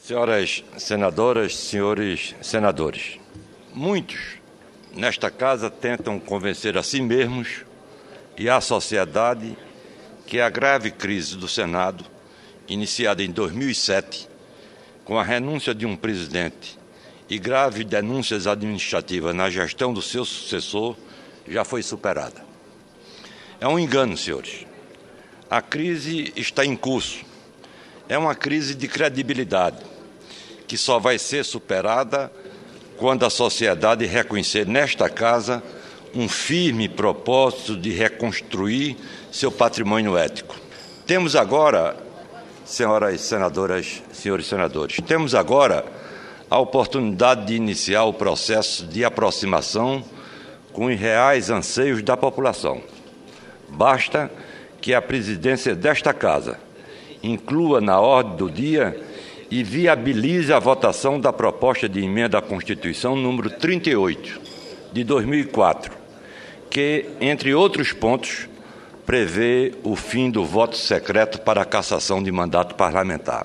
Senhoras senadoras, senhores senadores, muitos nesta casa tentam convencer a si mesmos e à sociedade que a grave crise do Senado, iniciada em 2007, com a renúncia de um presidente e graves denúncias administrativas na gestão do seu sucessor, já foi superada. É um engano, senhores. A crise está em curso. É uma crise de credibilidade, que só vai ser superada quando a sociedade reconhecer nesta casa um firme propósito de reconstruir seu patrimônio ético. Temos agora, senhoras senadoras, senhores senadores, temos agora a oportunidade de iniciar o processo de aproximação com os reais anseios da população. Basta que a presidência desta casa inclua na ordem do dia e viabilize a votação da proposta de emenda à Constituição número 38, de 2004, que, entre outros pontos, prevê o fim do voto secreto para a cassação de mandato parlamentar.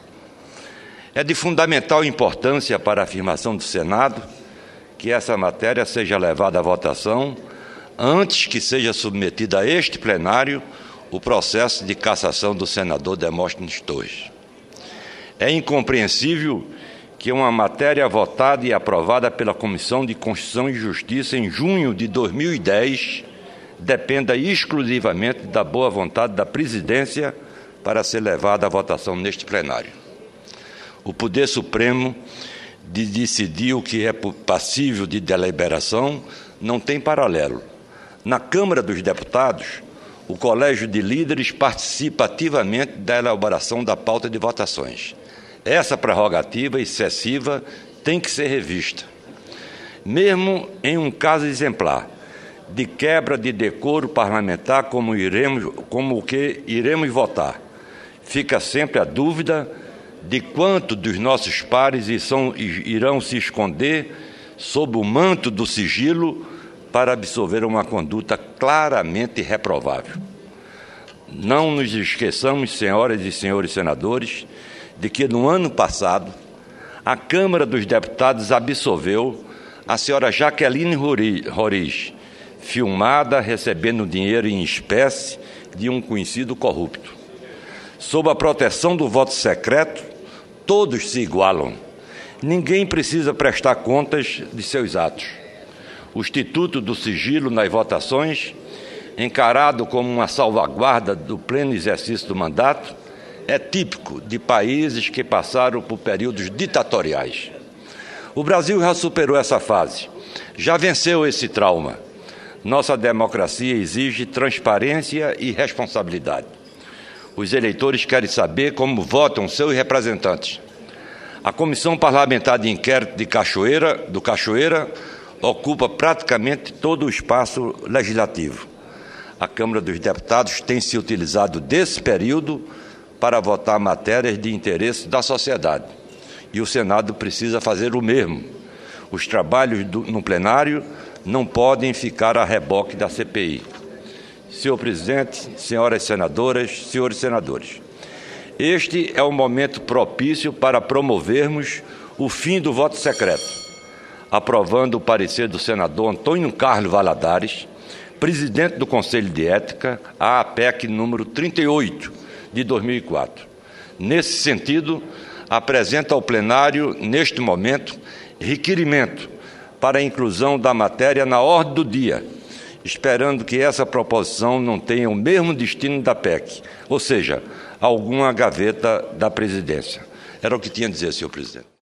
É de fundamental importância para a afirmação do Senado que essa matéria seja levada à votação antes que seja submetida a este plenário o processo de cassação do senador Demóstenes Torres. É incompreensível que uma matéria votada e aprovada pela Comissão de Constituição e Justiça em junho de 2010 dependa exclusivamente da boa vontade da presidência para ser levada à votação neste plenário. O Poder Supremo de decidir o que é passível de deliberação não tem paralelo. Na Câmara dos Deputados, o Colégio de Líderes participa ativamente da elaboração da pauta de votações. Essa prerrogativa excessiva tem que ser revista. Mesmo em um caso exemplar de quebra de decoro parlamentar como o que iremos votar, fica sempre a dúvida de quanto dos nossos pares irão se esconder sob o manto do sigilo para absorver uma conduta claramente reprovável. Não nos esqueçamos, senhoras e senhores senadores, de que no ano passado a Câmara dos Deputados absolveu a senhora Jaqueline Roriz, filmada recebendo dinheiro em espécie de um conhecido corrupto. Sob a proteção do voto secreto, todos se igualam. Ninguém precisa prestar contas de seus atos. O Instituto do Sigilo nas votações, encarado como uma salvaguarda do pleno exercício do mandato, é típico de países que passaram por períodos ditatoriais. O Brasil já superou essa fase, já venceu esse trauma. Nossa democracia exige transparência e responsabilidade. Os eleitores querem saber como votam seus representantes. A Comissão Parlamentar de Inquérito do Cachoeira ocupa praticamente todo o espaço legislativo. A Câmara dos Deputados tem se utilizado desse período para votar matérias de interesse da sociedade. E o Senado precisa fazer o mesmo. Os trabalhos no plenário não podem ficar a reboque da CPI. Senhor presidente, senhoras senadoras, senhores senadores, este é o momento propício para promovermos o fim do voto secreto, aprovando o parecer do senador Antônio Carlos Valadares, presidente do Conselho de Ética, a APEC número 38, de 2004. Nesse sentido, apresenta ao plenário, neste momento, requerimento para a inclusão da matéria na ordem do dia, esperando que essa proposição não tenha o mesmo destino da PEC, ou seja, alguma gaveta da presidência. Era o que tinha a dizer, senhor presidente.